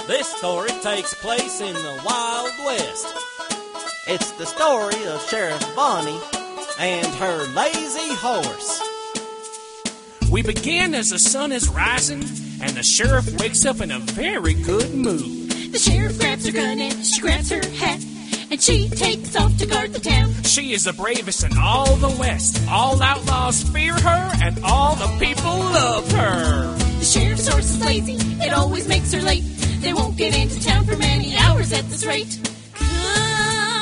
This story takes place in the Wild West. It's the story of Sheriff Bonnie and her lazy horse. We begin as the sun is rising, and the sheriff wakes up in a very good mood. The sheriff grabs her gun and she grabs her hat, and she takes off to guard the town. She is the bravest in all the West. All outlaws fear her, and all the people love her. The sheriff's horse is lazy, it always makes her late. They won't get into town for many hours at this rate. Come